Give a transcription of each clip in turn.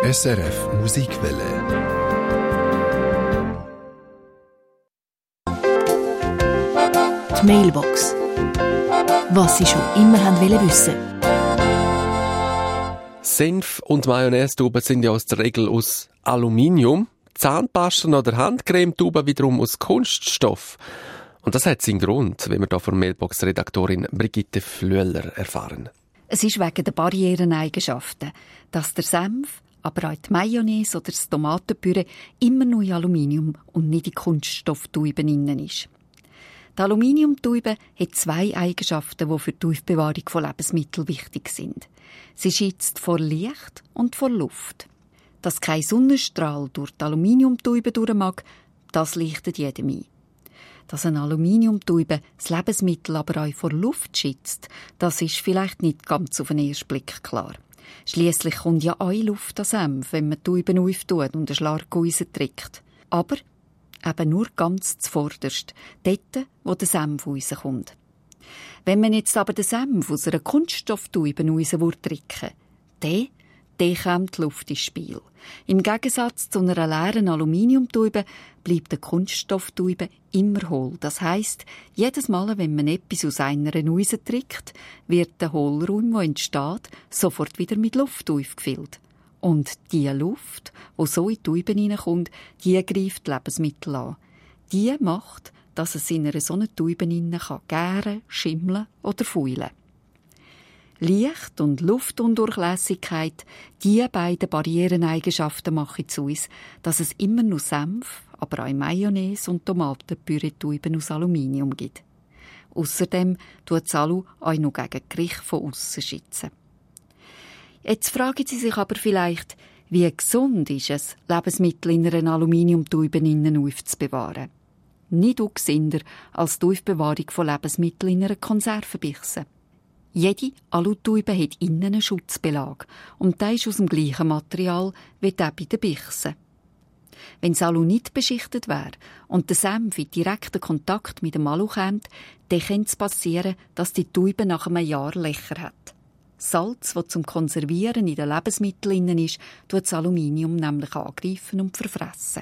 SRF Musikwelle. Die Mailbox. Was Sie schon immer wissen wollten. Senf und Mayonnaise-Tuben sind ja aus der Regel aus Aluminium. Zahnpasten oder Handcremetuben wiederum aus Kunststoff. Und das hat seinen Grund, wie wir hier von Mailbox-Redaktorin Brigitte Flöller erfahren. Es ist wegen der Barriereneigenschaften, dass der Senf, aber auch die Mayonnaise oder das Tomatenpüree immer nur in Aluminium und nicht in Kunststofftuben innen ist. Die Aluminiumtube hat zwei Eigenschaften, die für die Aufbewahrung von Lebensmitteln wichtig sind. Sie schützt vor Licht und vor Luft. Dass kein Sonnenstrahl durch die Aluminiumtube durch mag, das leuchtet jedem ein. Dass eine Aluminiumtube das Lebensmittel aber auch vor Luft schützt, das ist vielleicht nicht ganz auf den ersten Blick klar. Schliesslich kommt ja auch Luft an Senf, wenn man die Tuben auftut und einen Schlag rausdrückt. Aber eben nur ganz zuvorderst, dort, wo der Senf rauskommt. Wenn man jetzt aber den Senf aus einer Kunststofftube rausdrücken würde, dann kommt die Luft ins Spiel. Im Gegensatz zu einer leeren Aluminiumtube bleibt eine Kunststofftube immer hohl. Das heisst, jedes Mal, wenn man etwas aus einer rausdrückt, wird der Hohlraum, der entsteht, sofort wieder mit Luft aufgefüllt. Und diese Luft, die so in die Tuben hineinkommt, die greift Lebensmittel an. Die macht, dass es in einer solchen Tube gären, schimmeln oder faulen. Licht- und Luftundurchlässigkeit, diese beiden Barriereneigenschaften machen es uns, dass es immer nur Senf, aber auch Mayonnaise und Tomatenpüree-Tuben aus Aluminium gibt. Ausserdem tut das Alu auch noch gegen Gerüche von aussen schützen. Jetzt fragen Sie sich aber vielleicht, wie gesund ist es, Lebensmittel in einer Aluminiumtube innen aufzubewahren? Nicht gesünder als die Aufbewahrung von Lebensmitteln in einer Konservenbüchse. Jede Alutube hat innen einen Schutzbelag und der ist aus dem gleichen Material wie der bei den Büchsen. Wenn das Alu nicht beschichtet wäre und der Senf in direkten Kontakt mit dem Alu kommt, dann könnte es passieren, dass die Tube nach einem Jahr Löcher hat. Salz, das zum Konservieren in den Lebensmitteln innen ist, tut das Aluminium nämlich angreifen und verfressen.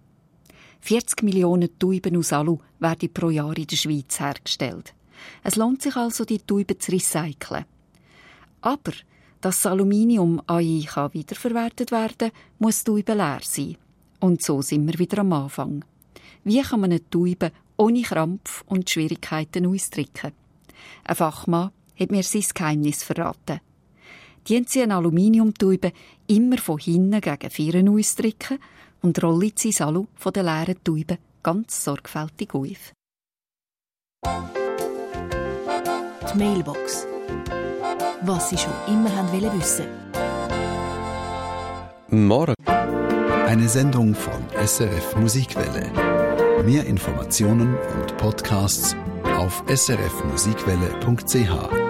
40 Millionen Tuben aus Alu werden pro Jahr in der Schweiz hergestellt. Es lohnt sich also, die Tuben zu recyceln. Aber, dass das Aluminium auch wiederverwertet werden kann, muss die Tube leer sein. Und so sind wir wieder am Anfang. Wie kann man eine Tube ohne Krampf und Schwierigkeiten ausdrücken? Ein Fachmann hat mir sein Geheimnis verraten. Dienen Sie eine Aluminiumtube immer von hinten gegen vorne ausdrücken und rollen Sie das Alu von der leeren Tube ganz sorgfältig auf. Die Mailbox. Was Sie schon immer wissen wollten. Morgen. Eine Sendung von SRF Musikwelle. Mehr Informationen und Podcasts auf srfmusikwelle.ch.